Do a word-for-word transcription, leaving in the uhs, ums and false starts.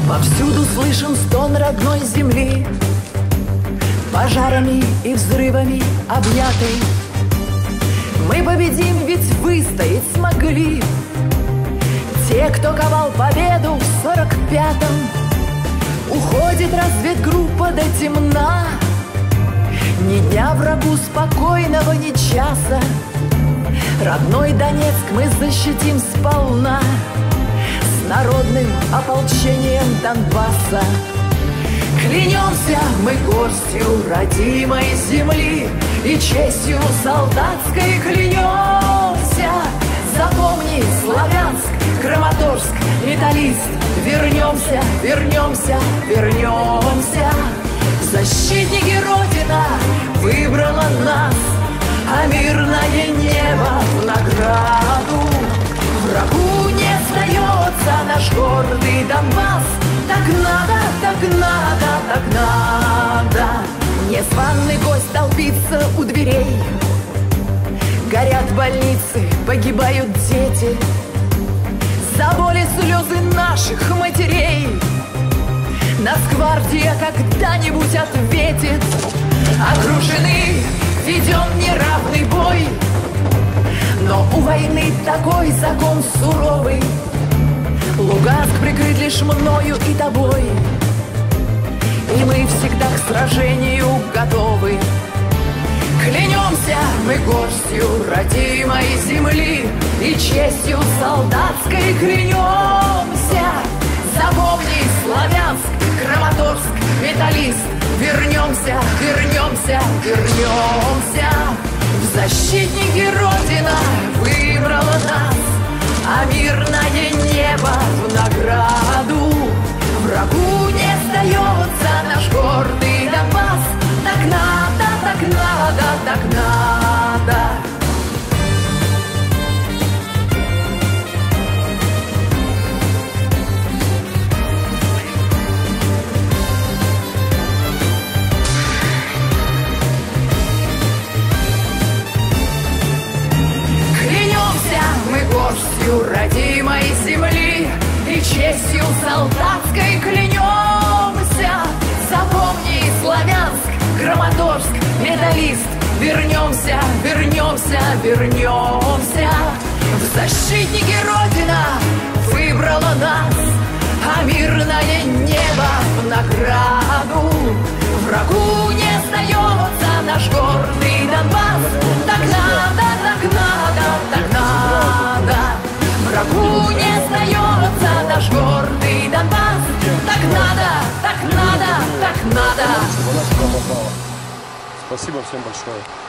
Повсюду слышен стон родной земли, пожарами и взрывами объятый. Мы победим, ведь выстоять смогли те, кто ковал победу в сорок пятом. Уходит разведгруппа до темна, ни дня врагу спокойного, ни часа. Родной Донецк мы защитим сполна с народным ополчением Донбасса. Клянемся мы горстью родимой земли и честью солдатской клянемся. Запомни, Славянск, Краматорск, Металлист, вернемся, вернемся, вернемся. Защитники Родина выбрала нас, а мирное небо в награду. Врагу не сдается наш гордый Донбасс. Так надо, так надо, так надо. Незваный гость толпится у дверей. Горят больницы, погибают дети. За боли слезы наших матерей Нацгвардия когда-нибудь ответит. Окружены, ведем неравный бой, но у войны такой закон суровый. Луганск прикрыт лишь мною и тобой, и мы всегда к сражению готовы. Клянемся мы горстью родимой земли и честью солдатской клянемся. Запомни, Славянск, Краматорск, Металлист, вернемся, вернемся, вернемся. В защитники Родина выбрала нас, а мирное небо в награду. Врагу не сдается наш гордый Донбасс. Так надо, так надо, так надо. Клянемся мы горстью родимой земли и честью солдатской клянемся. Запомни, Славянск, Краматорск, Металлист, вернемся, вернемся, вернемся. В защитники Родина выбрала нас, а мирное небо в награду. Врагу не сдается наш гордый Донбасс. Так надо, так надо, так надо. Врагу не сдается наш гордый Донбасс. Так надо, так надо, так надо. Спасибо всем большое.